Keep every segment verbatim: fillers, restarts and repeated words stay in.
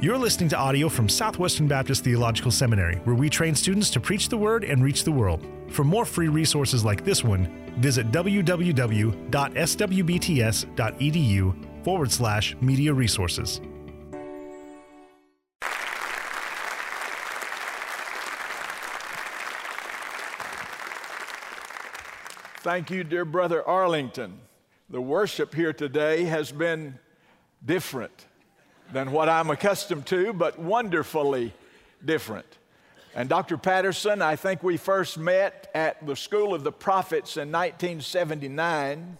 You're listening to audio from Southwestern Baptist Theological Seminary, where we train students to preach the Word and reach the world. For more free resources like this one, visit www.swbts.edu forward slash media resources. Thank you, dear Brother Arlington. The worship here today has been different than what I'm accustomed to, but wonderfully different. And Doctor Patterson, I think we first met at the School of the Prophets in nineteen seventy-nine,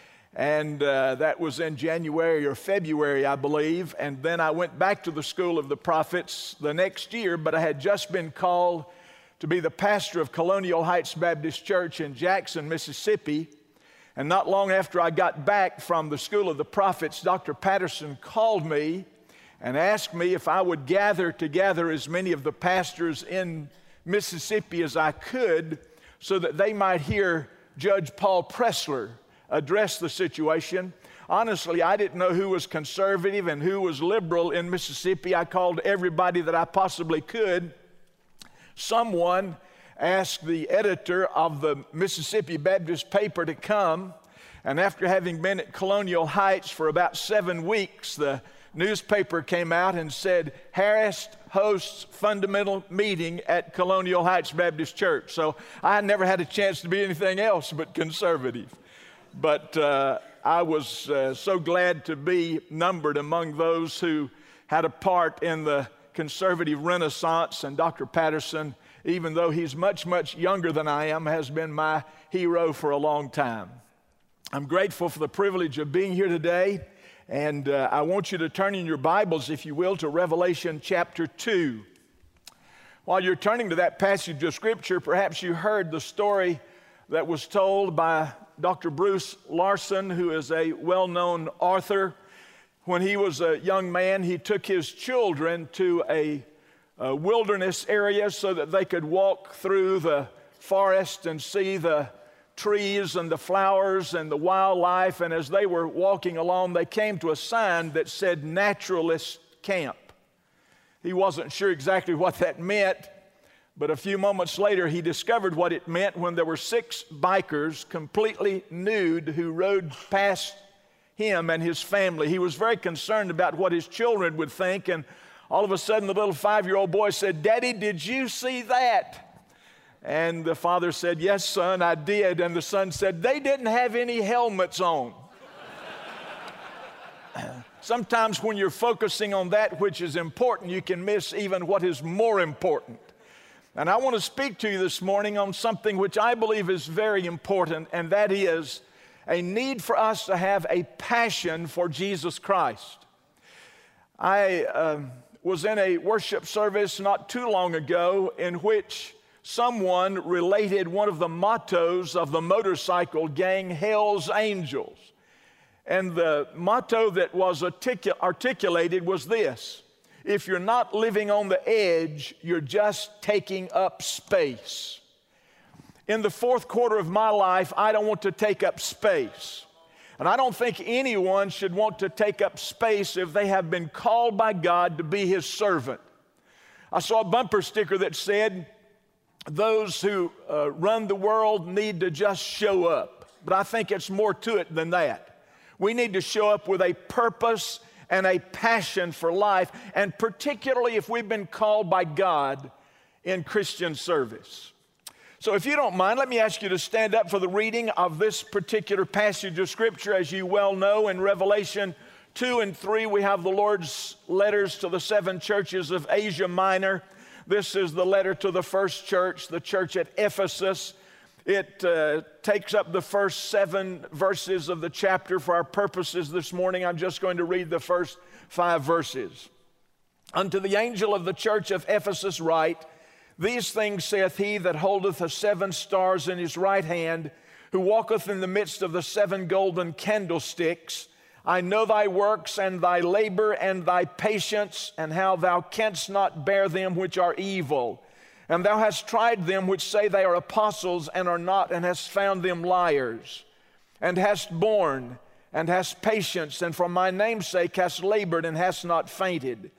and uh, that was in January or February, I believe, and then I went back to the School of the Prophets the next year, but I had just been called to be the pastor of Colonial Heights Baptist Church in Jackson, Mississippi. And not long after I got back from the School of the Prophets, Doctor Patterson called me and asked me if I would gather together as many of the pastors in Mississippi as I could so that they might hear Judge Paul Pressler address the situation. Honestly, I didn't know who was conservative and who was liberal in Mississippi. I called everybody that I possibly could. Someone asked the editor of the Mississippi Baptist paper to come, and after having been at Colonial Heights for about seven weeks, the newspaper came out and said, Harris hosts fundamental meeting at Colonial Heights Baptist Church. So I never had a chance to be anything else but conservative. But uh, I was uh, so glad to be numbered among those who had a part in the conservative renaissance. And Doctor Patterson, even though he's much, much younger than I am, has been my hero for a long time. I'm grateful for the privilege of being here today. And uh, I want you to turn in your Bibles, if you will, to Revelation chapter two. While you're turning to that passage of Scripture, perhaps you heard the story that was told by Doctor Bruce Larson, who is a well-known author. When he was a young man, he took his children to a, a wilderness area so that they could walk through the forest and see the trees and the flowers and the wildlife, and as they were walking along, they came to a sign that said Naturalist Camp. He wasn't sure exactly what that meant, but a few moments later he discovered what it meant when there were six bikers, completely nude, who rode past him and his family. He was very concerned about what his children would think, and all of a sudden the little five-year-old boy said, Daddy, did you see that? And the father said, yes, son, I did. And the son said, they didn't have any helmets on. Sometimes when you're focusing on that which is important, you can miss even what is more important. And I want to speak to you this morning on something which I believe is very important, and that is a need for us to have a passion for Jesus Christ. I uh, was in a worship service not too long ago in which someone related one of the mottos of the motorcycle gang, Hell's Angels. And the motto that was articul- articulated was this: if you're not living on the edge, you're just taking up space. In the fourth quarter of my life, I don't want to take up space. And I don't think anyone should want to take up space if they have been called by God to be His servant. I saw a bumper sticker that said, those who uh, run the world need to just show up. But I think it's more to it than that. We need to show up with a purpose and a passion for life, and particularly if we've been called by God in Christian service. So if you don't mind, let me ask you to stand up for the reading of this particular passage of Scripture. As you well know, in Revelation two and three, we have the Lord's letters to the seven churches of Asia Minor. This is the letter to the first church, the church at Ephesus. It uh, takes up the first seven verses of the chapter. For our purposes this morning, I'm just going to read the first five verses. Unto the angel of the church of Ephesus write, these things saith he that holdeth the seven stars in his right hand, who walketh in the midst of the seven golden candlesticks. I know thy works and thy labor and thy patience, and how thou canst not bear them which are evil. And thou hast tried them which say they are apostles and are not, and hast found them liars. And hast borne, and hast patience, and for my name's sake hast labored, and hast not fainted.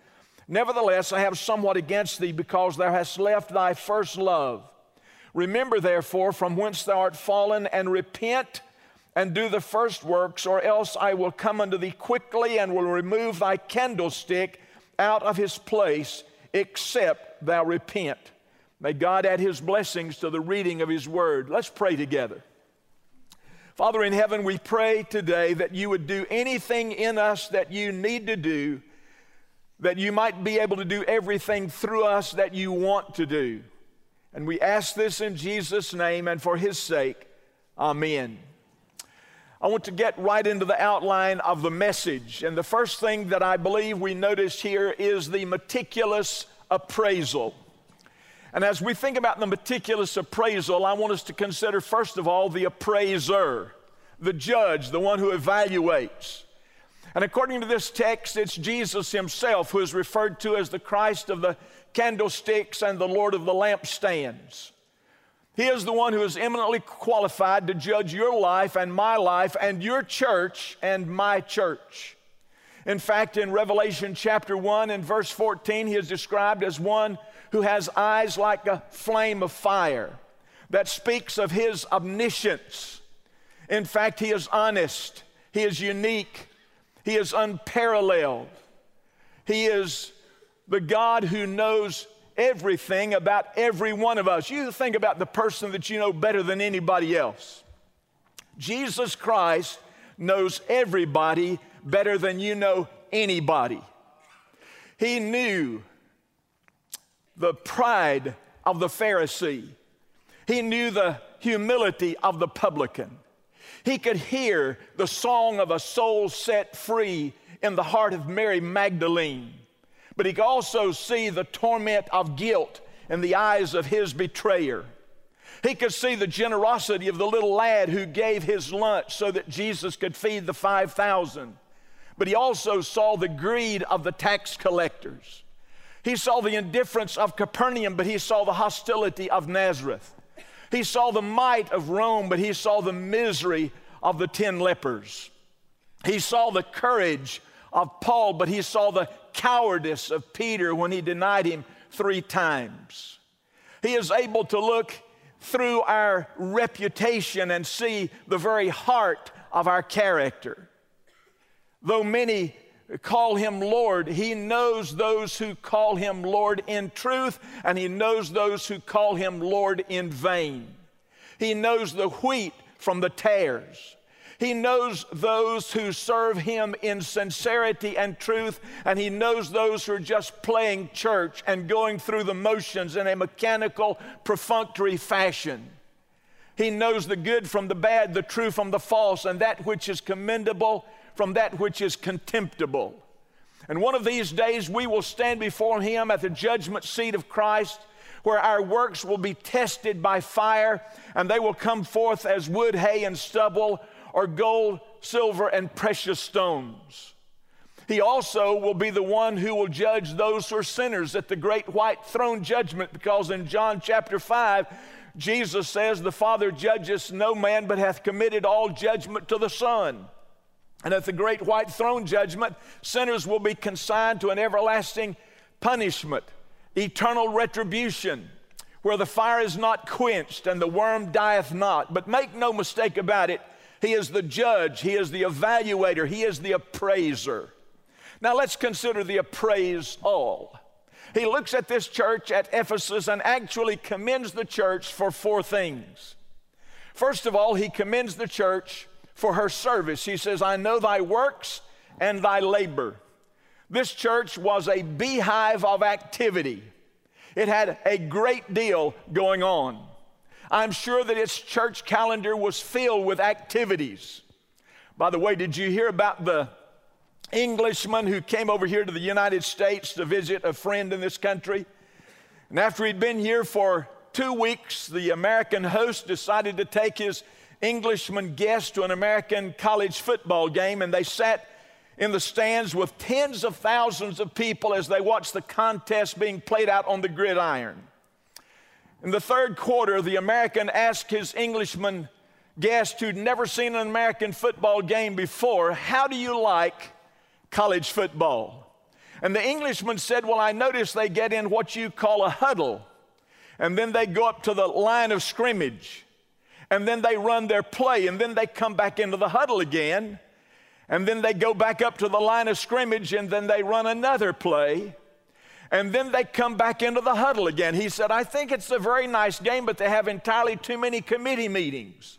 Nevertheless, I have somewhat against thee, because thou hast left thy first love. Remember, therefore, from whence thou art fallen, and repent, and do the first works, or else I will come unto thee quickly, and will remove thy candlestick out of his place, except thou repent. May God add his blessings to the reading of his word. Let's pray together. Father in heaven, we pray today that you would do anything in us that you need to do, that you might be able to do everything through us that you want to do. And we ask this in Jesus' name and for his sake. Amen. I want to get right into the outline of the message. And the first thing that I believe we notice here is the meticulous appraisal. And as we think about the meticulous appraisal, I want us to consider, first of all, the appraiser, the judge, the one who evaluates. And according to this text, it's Jesus himself who is referred to as the Christ of the candlesticks and the Lord of the lampstands. He is the one who is eminently qualified to judge your life and my life and your church and my church. In fact, in Revelation chapter one and verse fourteen, he is described as one who has eyes like a flame of fire. That speaks of his omniscience. In fact, he is honest. He is unique. He is unparalleled. He is the God who knows everything about every one of us. You think about the person that you know better than anybody else. Jesus Christ knows everybody better than you know anybody. He knew the pride of the Pharisee. He knew the humility of the publican. He could hear the song of a soul set free in the heart of Mary Magdalene. But he could also see the torment of guilt in the eyes of his betrayer. He could see the generosity of the little lad who gave his lunch so that Jesus could feed the five thousand. But he also saw the greed of the tax collectors. He saw the indifference of Capernaum, but he saw the hostility of Nazareth. He saw the might of Rome, but he saw the misery of the ten lepers. He saw the courage of Paul, but he saw the cowardice of Peter when he denied him three times. He is able to look through our reputation and see the very heart of our character. Though many call him Lord, he knows those who call him Lord in truth, and he knows those who call him Lord in vain. He knows the wheat from the tares. He knows those who serve him in sincerity and truth, and he knows those who are just playing church and going through the motions in a mechanical, perfunctory fashion. He knows the good from the bad, the true from the false, and that which is commendable from that which is contemptible. And one of these days we will stand before him at the judgment seat of Christ, where our works will be tested by fire, and they will come forth as wood, hay, and stubble, or gold, silver, and precious stones. He also will be the one who will judge those who are sinners at the great white throne judgment, because in John chapter five, Jesus says, the Father judgeth no man, but hath committed all judgment to the Son. And at the great white throne judgment, sinners will be consigned to an everlasting punishment, eternal retribution, where the fire is not quenched and the worm dieth not. But make no mistake about it, he is the judge, he is the evaluator, he is the appraiser. Now let's consider the appraisal. He looks at this church at Ephesus and actually commends the church for four things. First of all, he commends the church for her service. He says, I know thy works and thy labor. This church was a beehive of activity. It had a great deal going on. I'm sure that its church calendar was filled with activities. By the way, did you hear about the Englishman who came over here to the United States to visit a friend in this country? And after he'd been here for two weeks, the American host decided to take his Englishman guest to an American college football game, and they sat in the stands with tens of thousands of people as they watched the contest being played out on the gridiron. In the third quarter, the American asked his Englishman guest who'd never seen an American football game before, how do you like college football? And the Englishman said, well, I notice they get in what you call a huddle, and then they go up to the line of scrimmage, and then they run their play, and then they come back into the huddle again, and then they go back up to the line of scrimmage, and then they run another play, and then they come back into the huddle again. He said, I think it's a very nice game, but they have entirely too many committee meetings.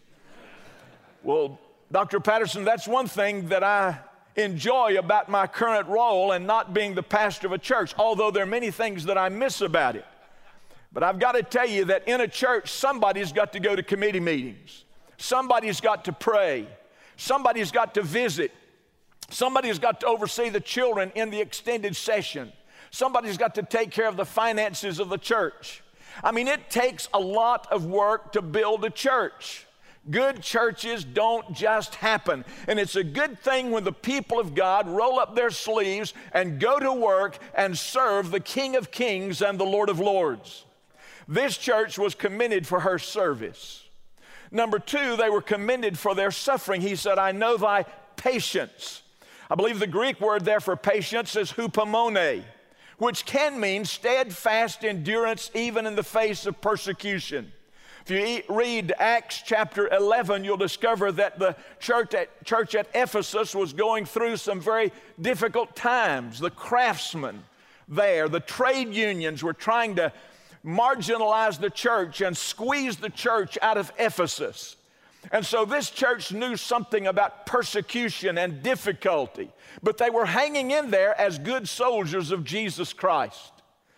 Well, Doctor Patterson, that's one thing that I enjoy about my current role and not being the pastor of a church, although there are many things that I miss about it. But I've got to tell you that in a church, somebody's got to go to committee meetings. Somebody's got to pray. Somebody's got to visit. Somebody's got to oversee the children in the extended session. Somebody's got to take care of the finances of the church. I mean, it takes a lot of work to build a church. Good churches don't just happen. And it's a good thing when the people of God roll up their sleeves and go to work and serve the King of Kings and the Lord of Lords. This church was commended for her service. Number two, they were commended for their suffering. He said, I know thy patience. I believe the Greek word there for patience is hupomone, which can mean steadfast endurance even in the face of persecution. If you read Acts chapter eleven, you'll discover that the church at, church at Ephesus was going through some very difficult times. The craftsmen there, the trade unions were trying to marginalize the church and squeeze the church out of Ephesus. And so this church knew something about persecution and difficulty, but they were hanging in there as good soldiers of Jesus Christ.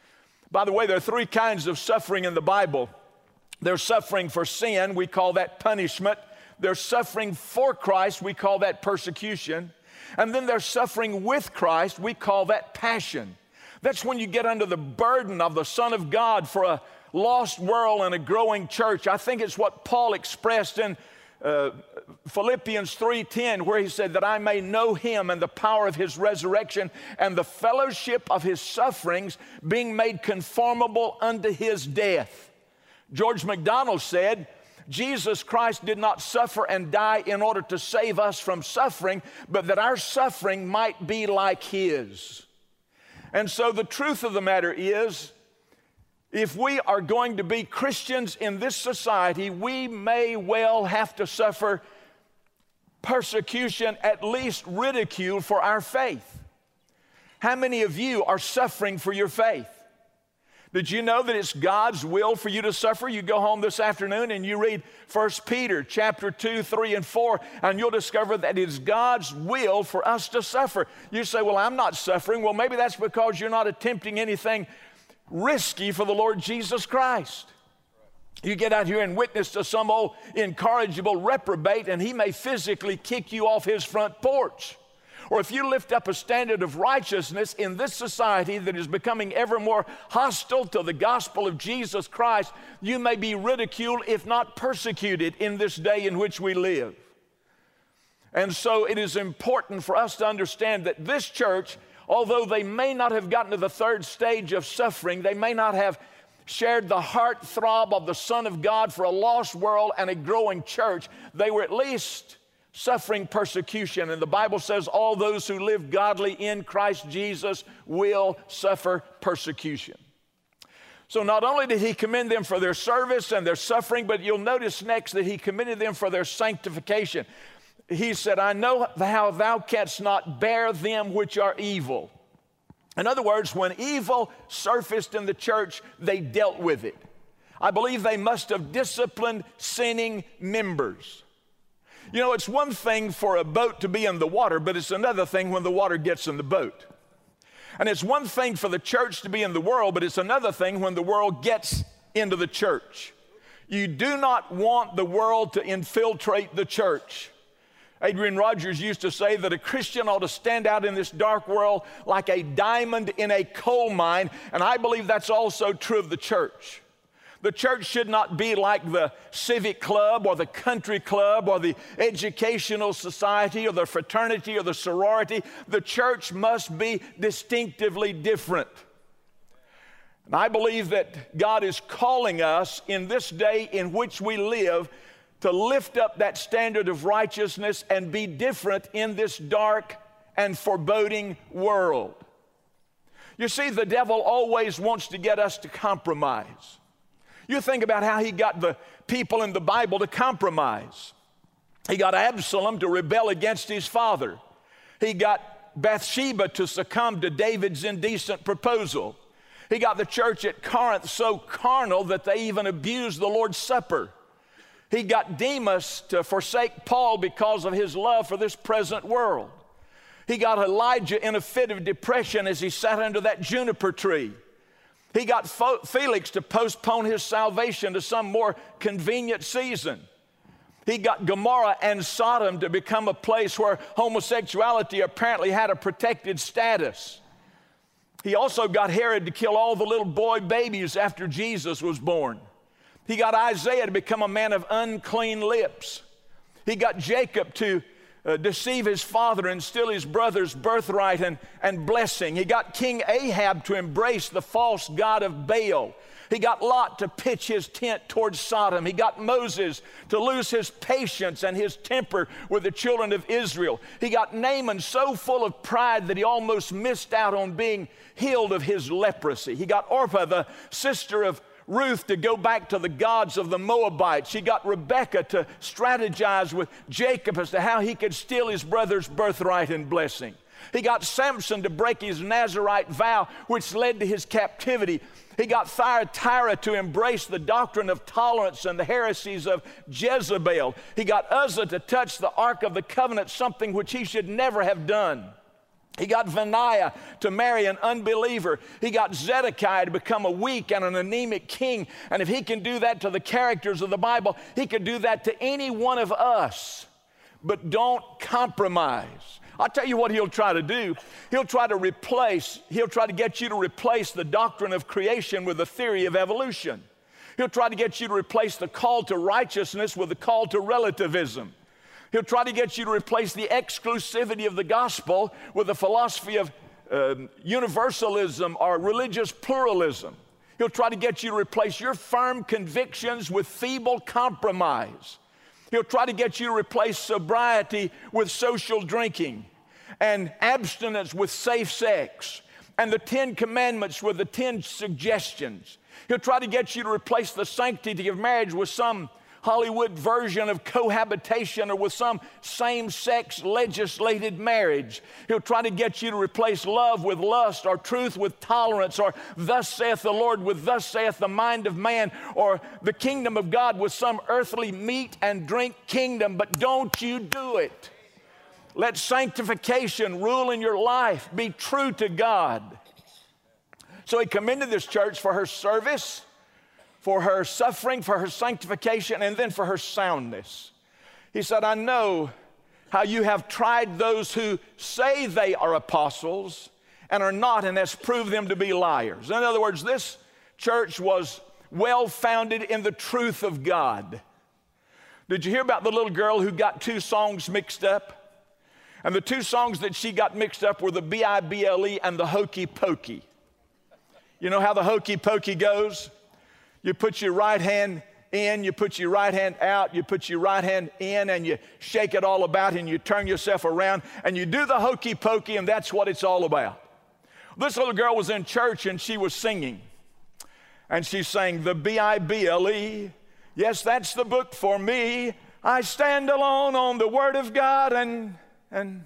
By the way, there are three kinds of suffering in the Bible. There's suffering for sin, we call that punishment. There's suffering for Christ, we call that persecution. And then there's suffering with Christ, we call that passion. That's when you get under the burden of the Son of God for a lost world and a growing church. I think it's what Paul expressed in uh, Philippians three ten, where he said that I may know him and the power of his resurrection and the fellowship of his sufferings, being made conformable unto his death. George MacDonald said, Jesus Christ did not suffer and die in order to save us from suffering, but that our suffering might be like his. And so the truth of the matter is, if we are going to be Christians in this society, we may well have to suffer persecution, at least ridicule, for our faith. How many of you are suffering for your faith? Did you know that it's God's will for you to suffer? You go home this afternoon and you read First Peter chapter two, three, and four, and you'll discover that it's God's will for us to suffer. You say, well, I'm not suffering. Well, maybe that's because you're not attempting anything risky for the Lord Jesus Christ. You get out here and witness to some old incorrigible reprobate, and he may physically kick you off his front porch. Or if you lift up a standard of righteousness in this society that is becoming ever more hostile to the gospel of Jesus Christ, you may be ridiculed, if not persecuted, in this day in which we live. And so it is important for us to understand that this church, although they may not have gotten to the third stage of suffering, they may not have shared the heart throb of the Son of God for a lost world and a growing church, they were at least suffering persecution. And the Bible says all those who live godly in Christ Jesus will suffer persecution. So not only did he commend them for their service and their suffering, but you'll notice next that he commended them for their sanctification. He said, I know how thou canst not bear them which are evil. In other words, when evil surfaced in the church, they dealt with it. I believe they must have disciplined sinning members. You know, it's one thing for a boat to be in the water, but it's another thing when the water gets in the boat. And it's one thing for the church to be in the world, but it's another thing when the world gets into the church. You do not want the world to infiltrate the church. Adrian Rogers used to say that a Christian ought to stand out in this dark world like a diamond in a coal mine, and I believe that's also true of the church. The church should not be like the civic club or the country club or the educational society or the fraternity or the sorority. The church must be distinctively different. And I believe that God is calling us in this day in which we live to lift up that standard of righteousness and be different in this dark and foreboding world. You see, the devil always wants to get us to compromise. You think about how he got the people in the Bible to compromise. He got Absalom to rebel against his father. He got Bathsheba to succumb to David's indecent proposal. He got the church at Corinth so carnal that they even abused the Lord's Supper. He got Demas to forsake Paul because of his love for this present world. He got Elijah in a fit of depression as he sat under that juniper tree. He got Felix to postpone his salvation to some more convenient season. He got Gomorrah and Sodom to become a place where homosexuality apparently had a protected status. He also got Herod to kill all the little boy babies after Jesus was born. He got Isaiah to become a man of unclean lips. He got Jacob to uh, deceive his father and steal his brother's birthright and, and blessing. He got King Ahab to embrace the false god of Baal. He got Lot to pitch his tent towards Sodom. He got Moses to lose his patience and his temper with the children of Israel. He got Naaman so full of pride that he almost missed out on being healed of his leprosy. He got Orpah, the sister of Ruth, to go back to the gods of the Moabites. He got Rebekah to strategize with Jacob as to how he could steal his brother's birthright and blessing. He got Samson to break his Nazirite vow, which led to his captivity. He got Thyatira to embrace the doctrine of tolerance and the heresies of Jezebel. He got Uzzah to touch the Ark of the Covenant, something which he should never have done. He got Benaiah to marry an unbeliever. He got Zedekiah to become a weak and an anemic king. And if he can do that to the characters of the Bible, he could do that to any one of us. But don't compromise. I'll tell you what he'll try to do. He'll try to replace, he'll try to get you to replace the doctrine of creation with the theory of evolution. He'll try to get you to replace the call to righteousness with the call to relativism. He'll try to get you to replace the exclusivity of the gospel with the philosophy of uh, universalism or religious pluralism. He'll try to get you to replace your firm convictions with feeble compromise. He'll try to get you to replace sobriety with social drinking and abstinence with safe sex and the Ten Commandments with the Ten Suggestions. He'll try to get you to replace the sanctity of marriage with some Hollywood version of cohabitation or with some same-sex legislated marriage. He'll try to get you to replace love with lust or truth with tolerance or thus saith the Lord with thus saith the mind of man or the kingdom of God with some earthly meat and drink kingdom. But don't you do it. Let sanctification rule in your life. Be true to God. So he commended this church for her service, for her suffering, for her sanctification, and then for her soundness. He said, I know how you have tried those who say they are apostles and are not, and has proved them to be liars. In other words, this church was well-founded in the truth of God. Did you hear about the little girl who got two songs mixed up? And the two songs that she got mixed up were the B I B L E and the Hokey Pokey. You know how the Hokey Pokey goes? You put your right hand in, you put your right hand out, you put your right hand in, and you shake it all about, and you turn yourself around, and you do the hokey pokey, and that's what it's all about. This little girl was in church, and she was singing. And she sang the B I B L E. Yes, that's the book for me. I stand alone on the Word of God, and, and,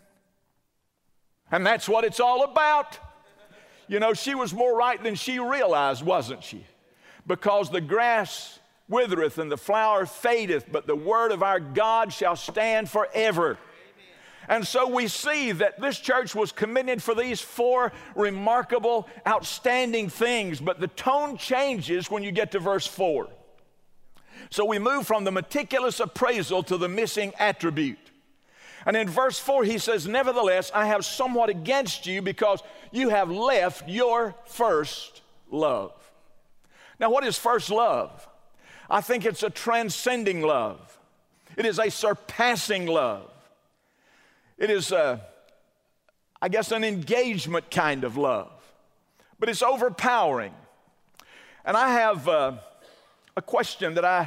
and that's what it's all about. You know, she was more right than she realized, wasn't she? Because the grass withereth and the flower fadeth, but the word of our God shall stand forever. Amen. And so we see that this church was commended for these four remarkable, outstanding things, but the tone changes when you get to verse four. So we move from the meticulous appraisal to the missing attribute. And in verse four he says, nevertheless, I have somewhat against you because you have left your first love. Now, what is first love? I think it's a transcending love. It is a surpassing love. It is, a, I guess, an engagement kind of love. But it's overpowering. And I have uh, a question that I,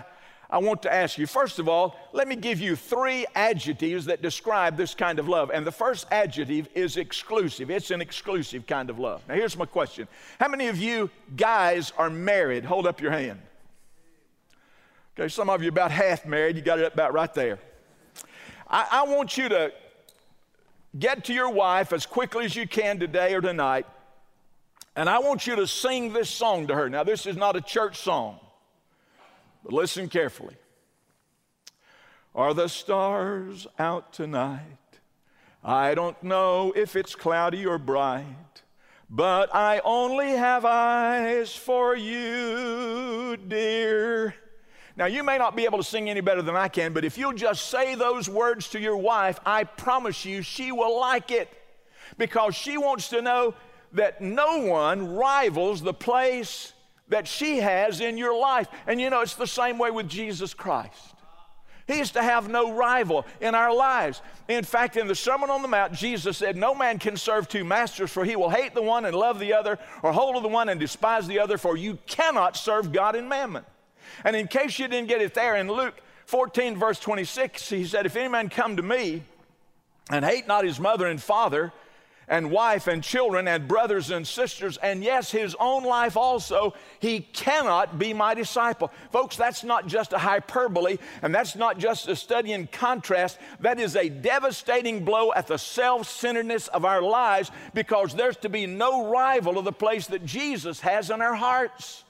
I want to ask you, first of all, let me give you three adjectives that describe this kind of love. And the first adjective is exclusive. It's an exclusive kind of love. Now, here's my question. How many of you guys are married? Hold up your hand. Okay, some of you about half married. You got it about right there. I, I want you to get to your wife as quickly as you can today or tonight, and I want you to sing this song to her. Now, this is not a church song, but listen carefully. Are the stars out tonight? I don't know if it's cloudy or bright, but I only have eyes for you, dear. Now, you may not be able to sing any better than I can, but if you'll just say those words to your wife, I promise you she will like it, because she wants to know that no one rivals the place that she has in your life. And you know, it's the same way with Jesus Christ. He is to have no rival in our lives. In fact, in the Sermon on the Mount, Jesus said, no man can serve two masters, for he will hate the one and love the other, or hold of the one and despise the other, for you cannot serve God and mammon. And in case you didn't get it there, in Luke fourteen, verse twenty-six, he said, if any man come to me and hate not his mother and father and wife and children and brothers and sisters, and yes, his own life also, he cannot be my disciple. Folks, that's not just a hyperbole, and that's not just a study in contrast. That is a devastating blow at the self-centeredness of our lives, because there's to be no rival of the place that Jesus has in our hearts.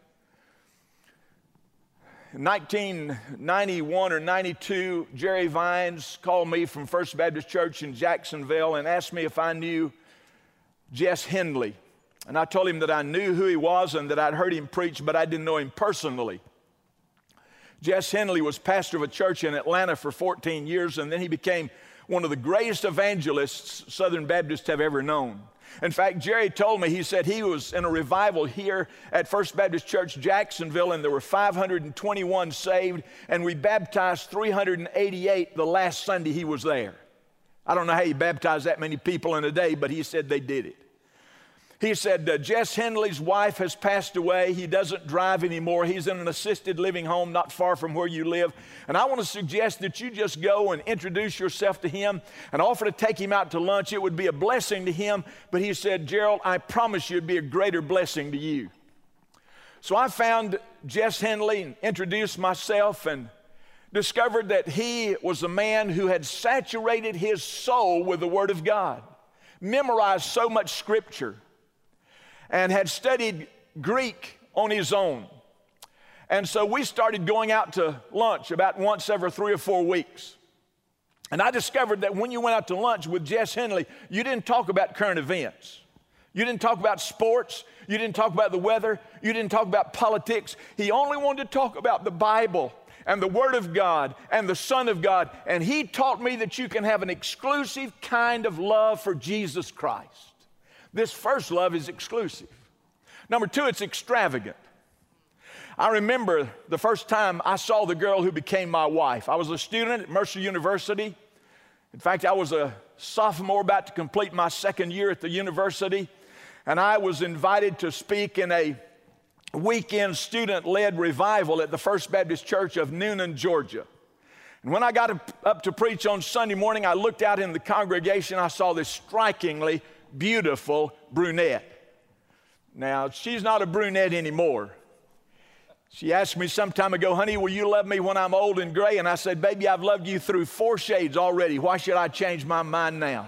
In nineteen ninety-one or ninety-two, Jerry Vines called me from First Baptist Church in Jacksonville and asked me if I knew Jess Hendley. And I told him that I knew who he was and that I'd heard him preach, but I didn't know him personally. Jess Hendley was pastor of a church in Atlanta for fourteen years, and then he became one of the greatest evangelists Southern Baptists have ever known. In fact, Jerry told me, he said he was in a revival here at First Baptist Church Jacksonville, and there were five hundred twenty-one saved, and we baptized three hundred eighty-eight the last Sunday he was there. I don't know how you baptize that many people in a day, but he said they did it. He said, uh, Jess Hendley's wife has passed away. He doesn't drive anymore. He's in an assisted living home not far from where you live. And I want to suggest that you just go and introduce yourself to him and offer to take him out to lunch. It would be a blessing to him. But he said, Gerald, I promise you it'd be a greater blessing to you. So I found Jess Hendley and introduced myself and discovered that he was a man who had saturated his soul with the Word of God, memorized so much Scripture, and had studied Greek on his own. And so we started going out to lunch about once every three or four weeks. And I discovered that when you went out to lunch with Jess Hendley, you didn't talk about current events. You didn't talk about sports. You didn't talk about the weather. You didn't talk about politics. He only wanted to talk about the Bible and the Word of God and the Son of God. And he taught me that you can have an exclusive kind of love for Jesus Christ. This first love is exclusive. Number two, it's extravagant. I remember the first time I saw the girl who became my wife. I was a student at Mercer University. In fact, I was a sophomore about to complete my second year at the university, and I was invited to speak in a weekend student-led revival at the First Baptist Church of Newnan, Georgia. And when I got up to preach on Sunday morning, I looked out in the congregation. I saw this strikingly beautiful brunette. Now, she's not a brunette anymore. She asked me some time ago, honey, will you love me when I'm old and gray? And I said, baby, I've loved you through four shades already. Why should I change my mind now?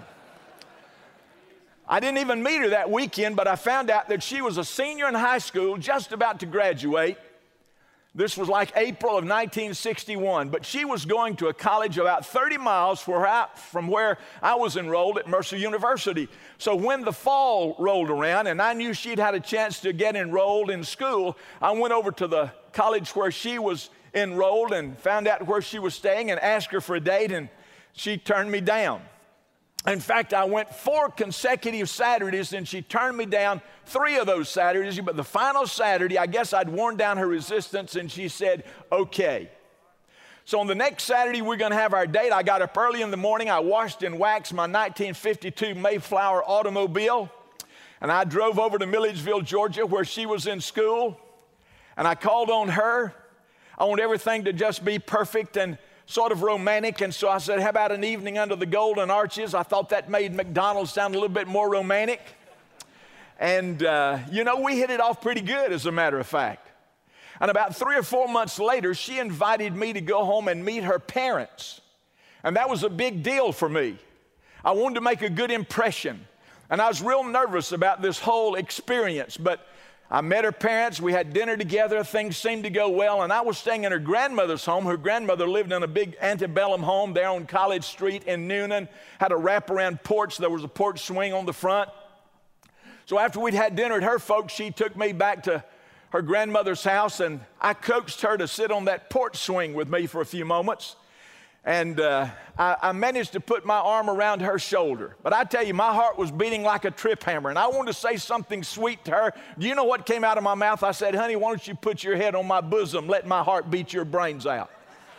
I didn't even meet her that weekend, but I found out that she was a senior in high school, just about to graduate. This was like April of nineteen sixty-one, but she was going to a college about thirty miles from where I was enrolled at Mercer University. So when the fall rolled around and I knew she'd had a chance to get enrolled in school, I went over to the college where she was enrolled and found out where she was staying and asked her for a date, and she turned me down. In fact, I went four consecutive Saturdays, and she turned me down three of those Saturdays. But the final Saturday, I guess I'd worn down her resistance, and she said, okay. So on the next Saturday, we're going to have our date. I got up early in the morning. I washed and waxed my nineteen fifty-two Mayflower automobile, and I drove over to Milledgeville, Georgia, where she was in school, and I called on her. I want everything to just be perfect and sort of romantic. And so I said, how about an evening under the golden arches? I thought that made McDonald's sound a little bit more romantic. And, uh, you know, we hit it off pretty good, as a matter of fact. And about three or four months later, she invited me to go home and meet her parents. And that was a big deal for me. I wanted to make a good impression. And I was real nervous about this whole experience. But I met her parents. We had dinner together. Things seemed to go well. And I was staying in her grandmother's home. Her grandmother lived in a big antebellum home there on College Street in Newnan. Had a wraparound porch. There was a porch swing on the front. So after we'd had dinner at her folks, she took me back to her grandmother's house, and I coaxed her to sit on that porch swing with me for a few moments. And uh, I, I managed to put my arm around her shoulder. But I tell you, my heart was beating like a trip hammer, and I wanted to say something sweet to her. Do you know what came out of my mouth? I said, honey, why don't you put your head on my bosom, let my heart beat your brains out.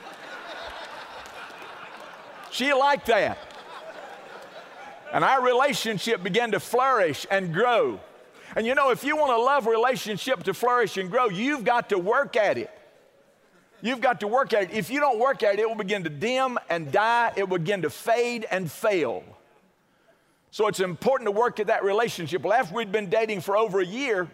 She liked that. And our relationship began to flourish and grow. And you know, if you want a love relationship to flourish and grow, you've got to work at it. You've got to work at it. If you don't work at it, it will begin to dim and die. It will begin to fade and fail. So it's important to work at that relationship. Well, after we'd been dating for over a year,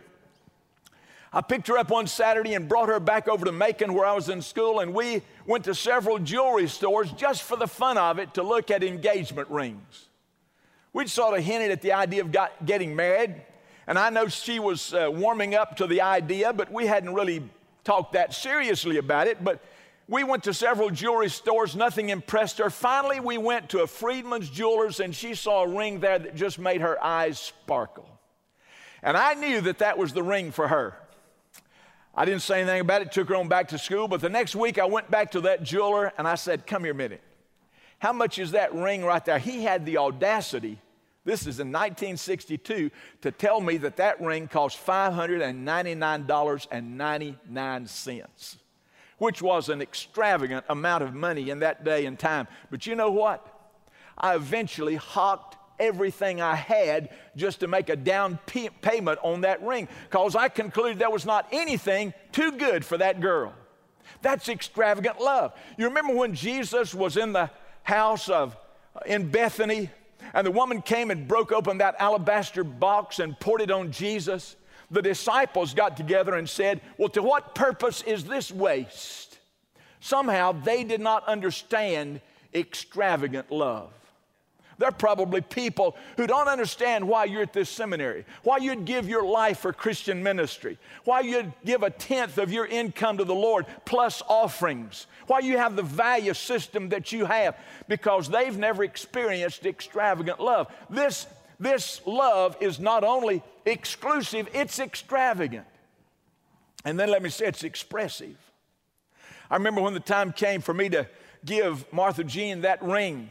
I picked her up one Saturday and brought her back over to Macon where I was in school, and we went to several jewelry stores just for the fun of it to look at engagement rings. We'd sort of hinted at the idea of got, getting married, and I know she was uh, warming up to the idea, but we hadn't really talked that seriously about it. But we went to several jewelry stores. Nothing impressed her. Finally, we went to a Friedman's Jewelers, and she saw a ring there that just made her eyes sparkle. And I knew that that was the ring for her. I didn't say anything about it, took her on back to school, but the next week I went back to that jeweler, and I said, come here a minute. How much is that ring right there? He had the audacity, this is in nineteen sixty-two, to tell me that that ring cost five hundred ninety-nine dollars and ninety-nine cents, which was an extravagant amount of money in that day and time. But you know what? I eventually hawked everything I had just to make a down p- payment on that ring, because I concluded there was not anything too good for that girl. That's extravagant love. You remember when Jesus was in the house of in Bethany, and the woman came and broke open that alabaster box and poured it on Jesus? The disciples got together and said, well, to what purpose is this waste? Somehow they did not understand extravagant love. There are probably people who don't understand why you're at this seminary, why you'd give your life for Christian ministry, why you'd give a tenth of your income to the Lord plus offerings, why you have the value system that you have, because they've never experienced extravagant love. This, this love is not only exclusive, it's extravagant. And then let me say it's expressive. I remember when the time came for me to give Martha Jean that ring.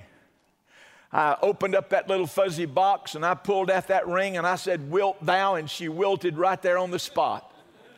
I opened up that little fuzzy box and I pulled out that ring and I said, wilt thou? And she wilted right there on the spot.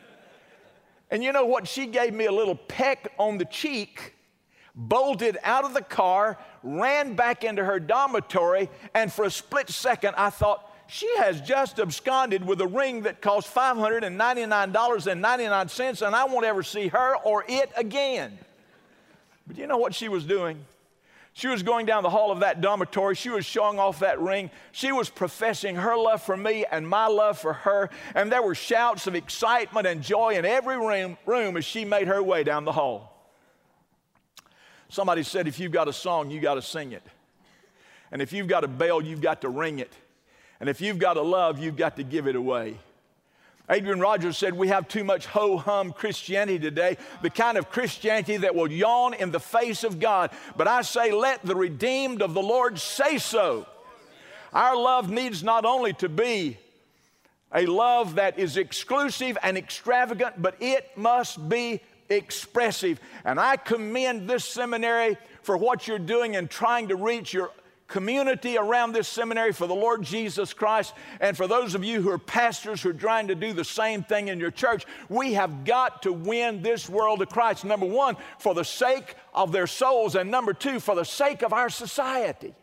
And you know what? She gave me a little peck on the cheek, bolted out of the car, ran back into her dormitory, and for a split second I thought, she has just absconded with a ring that cost five hundred ninety-nine dollars and ninety-nine cents, and I won't ever see her or it again. But you know what she was doing? She was going down the hall of that dormitory. She was showing off that ring. She was professing her love for me and my love for her. And there were shouts of excitement and joy in every room, room as she made her way down the hall. Somebody said, if you've got a song, you got to sing it. And if you've got a bell, you've got to ring it. And if you've got a love, you've got to give it away. Adrian Rogers said, we have too much ho-hum Christianity today, the kind of Christianity that will yawn in the face of God. But I say, let the redeemed of the Lord say so. Our love needs not only to be a love that is exclusive and extravagant, but it must be expressive. And I commend this seminary for what you're doing in trying to reach your community around this seminary for the Lord Jesus Christ. And for those of you who are pastors who are trying to do the same thing in your church, we have got to win this world to Christ. Number one, for the sake of their souls, and number two, for the sake of our society.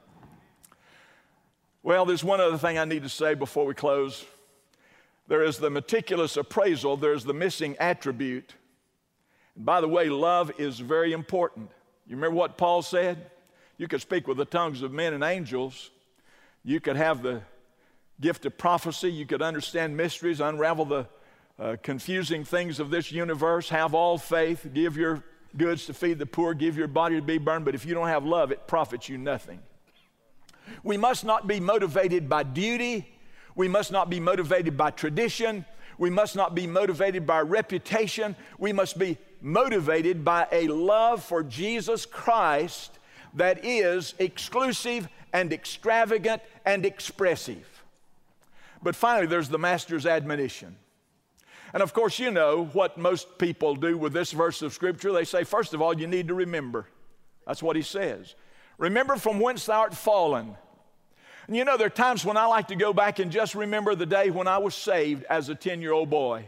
Well, there's one other thing I need to say before we close. There is the meticulous appraisal. There's the missing attribute. And by the way, love is very important. You remember what Paul said? You could speak with the tongues of men and angels. You could have the gift of prophecy. You could understand mysteries, unravel the uh, confusing things of this universe, have all faith, give your goods to feed the poor, give your body to be burned. But if you don't have love, it profits you nothing. We must not be motivated by duty. We must not be motivated by tradition. We must not be motivated by reputation. We must be motivated by a love for Jesus Christ that is exclusive and extravagant and expressive. But finally, there's the Master's admonition. And of course, you know what most people do with this verse of Scripture. They say, first of all, you need to remember. That's what he says. Remember from whence thou art fallen. And you know, there are times when I like to go back and just remember the day when I was saved as a ten-year-old boy.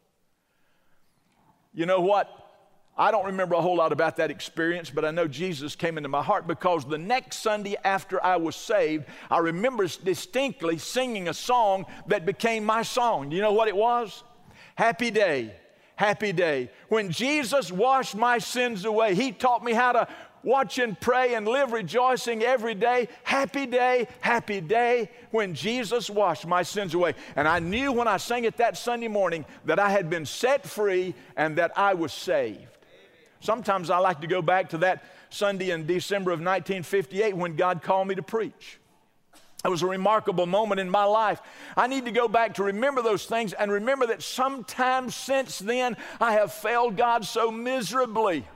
You know what? I don't remember a whole lot about that experience, but I know Jesus came into my heart because the next Sunday after I was saved, I remember distinctly singing a song that became my song. You know what it was? Happy day, happy day. When Jesus washed my sins away, he taught me how to watch and pray and live rejoicing every day. Happy day, happy day when Jesus washed my sins away. And I knew when I sang it that Sunday morning that I had been set free and that I was saved. Sometimes I like to go back to that Sunday in December of nineteen fifty-eight when God called me to preach. It was a remarkable moment in my life. I need to go back to remember those things and remember that sometime since then I have failed God so miserably.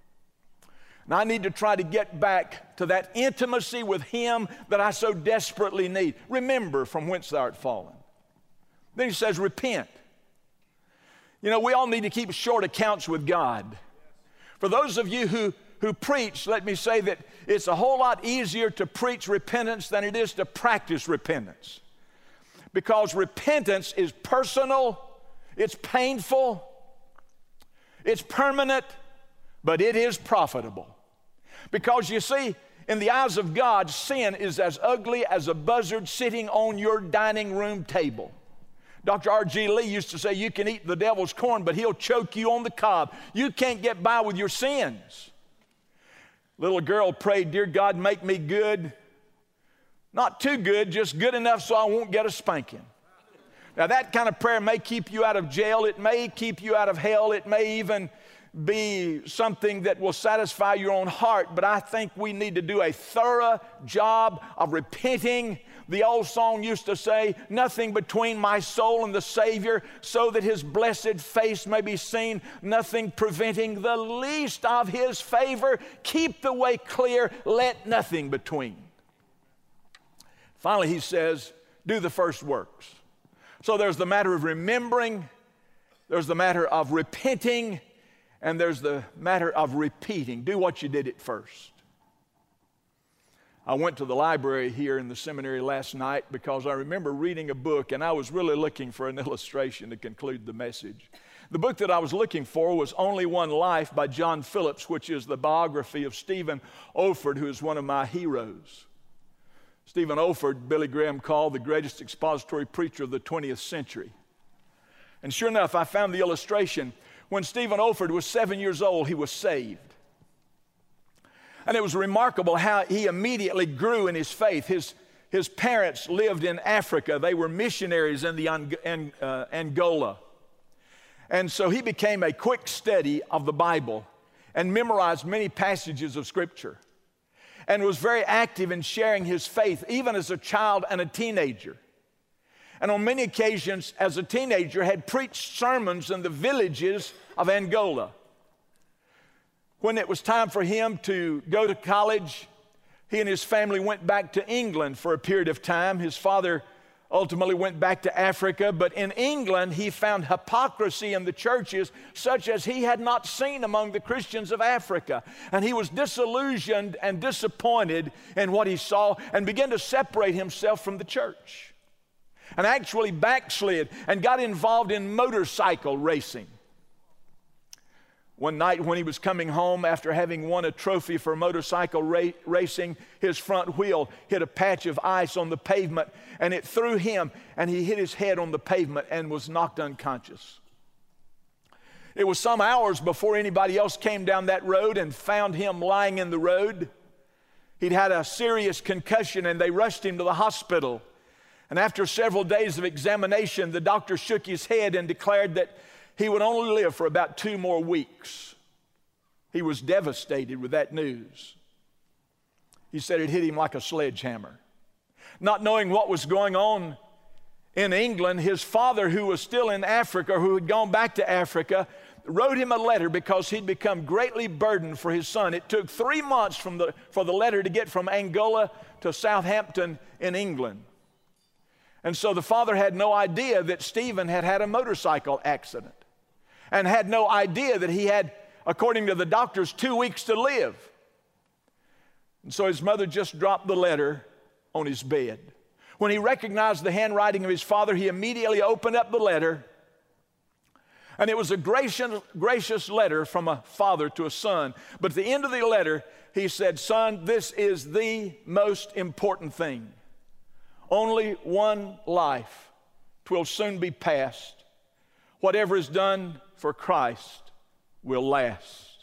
And I need to try to get back to that intimacy with Him that I so desperately need. Remember from whence thou art fallen. Then he says, repent. You know, we all need to keep short accounts with God. For those of you who, who preach, let me say that it's a whole lot easier to preach repentance than it is to practice repentance. Because repentance is personal, it's painful, it's permanent, but it is profitable. Because you see, in the eyes of God, sin is as ugly as a buzzard sitting on your dining room table. Doctor R G Lee used to say, you can eat the devil's corn, but he'll choke you on the cob. You can't get by with your sins. Little girl prayed, dear God, make me good. Not too good, just good enough so I won't get a spanking. Now that kind of prayer may keep you out of jail. It may keep you out of hell. It may even be something that will satisfy your own heart. But I think we need to do a thorough job of repenting. The old song used to say, nothing between my soul and the Savior, so that His blessed face may be seen, nothing preventing the least of His favor. Keep the way clear, let nothing between. Finally, he says, do the first works. So there's the matter of remembering, there's the matter of repenting, and there's the matter of repeating. Do what you did at first. I went to the library here in the seminary last night because I remember reading a book, and I was really looking for an illustration to conclude the message. The book that I was looking for was Only One Life by John Phillips, which is the biography of Stephen Olford, who is one of my heroes. Stephen Olford, Billy Graham called the greatest expository preacher of the twentieth century. And sure enough, I found the illustration. When Stephen Olford was seven years old, he was saved. And it was remarkable how he immediately grew in his faith. His, his parents lived in Africa. They were missionaries in the Ang- uh, Angola. And so he became a quick study of the Bible and memorized many passages of Scripture and was very active in sharing his faith, even as a child and a teenager. And on many occasions, as a teenager, had preached sermons in the villages of Angola. When it was time for him to go to college, he and his family went back to England for a period of time. His father ultimately went back to Africa, but in England, he found hypocrisy in the churches such as he had not seen among the Christians of Africa. And he was disillusioned and disappointed in what he saw and began to separate himself from the church. And actually backslid and got involved in motorcycle racing. One night when he was coming home after having won a trophy for motorcycle ra- racing, his front wheel hit a patch of ice on the pavement and it threw him and he hit his head on the pavement and was knocked unconscious. It was some hours before anybody else came down that road and found him lying in the road. He'd had a serious concussion, and they rushed him to the hospital. And after several days of examination, the doctor shook his head and declared that he would only live for about two more weeks. He was devastated with that news. He said it hit him like a sledgehammer. Not knowing what was going on in England, his father, who was still in Africa, or who had gone back to Africa, wrote him a letter because he'd become greatly burdened for his son. It took three months from the, for the letter to get from Angola to Southampton in England. And so the father had no idea that Stephen had had a motorcycle accident, and had no idea that he had, according to the doctors, two weeks to live. And so his mother just dropped the letter on his bed. When he recognized the handwriting of his father, he immediately opened up the letter. And it was a gracious, gracious letter from a father to a son. But at the end of the letter, he said, "Son, this is the most important thing. Only one life. 'Twill soon be past. Whatever is done for Christ will last."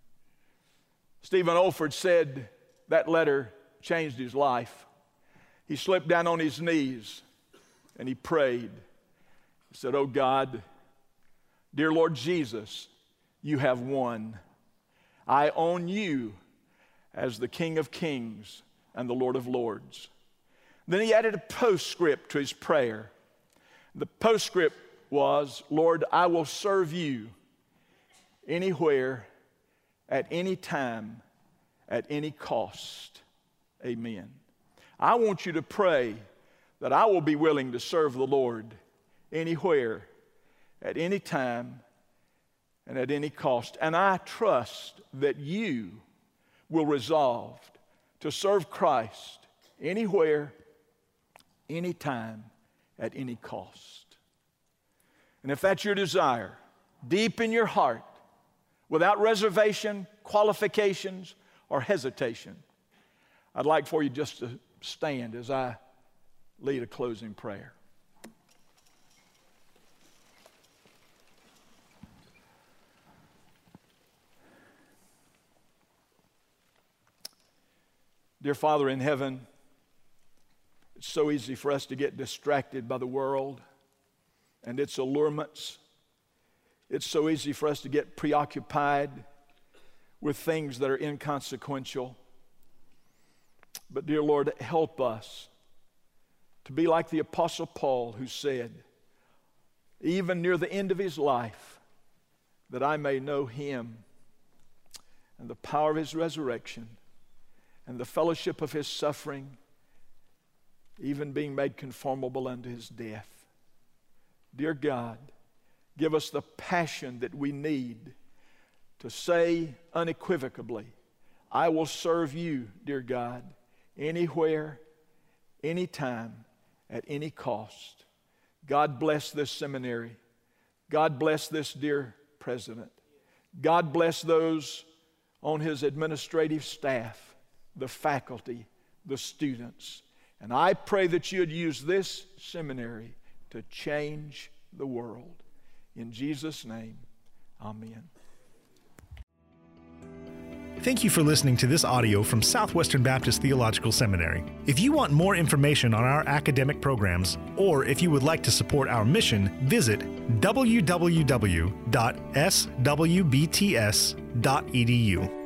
Stephen Olford said that letter changed his life. He slipped down on his knees and he prayed. He said, "Oh God, dear Lord Jesus, you have won. I own you as the King of Kings and the Lord of Lords." Then he added a postscript to his prayer. The postscript was, "Lord, I will serve you anywhere, at any time, at any cost. Amen." I want you to pray that I will be willing to serve the Lord anywhere, at any time, and at any cost. And I trust that you will resolve to serve Christ anywhere, anytime, at any cost. And if that's your desire, deep in your heart, without reservation, qualifications, or hesitation, I'd like for you just to stand as I lead a closing prayer. Dear Father in heaven, it's so easy for us to get distracted by the world and its allurements. It's so easy for us to get preoccupied with things that are inconsequential. But dear Lord, help us to be like the Apostle Paul, who said, even near the end of his life, that I may know him and the power of his resurrection and the fellowship of his suffering, even being made conformable unto his death. Dear God, give us the passion that we need to say unequivocally, I will serve you, dear God, anywhere, anytime, at any cost. God bless this seminary. God bless this dear president. God bless those on his administrative staff, the faculty, the students. And I pray that you'd use this seminary to change the world. In Jesus' name, amen. Thank you for listening to this audio from Southwestern Baptist Theological Seminary. If you want more information on our academic programs, or if you would like to support our mission, visit w w w dot s w b t s dot e d u.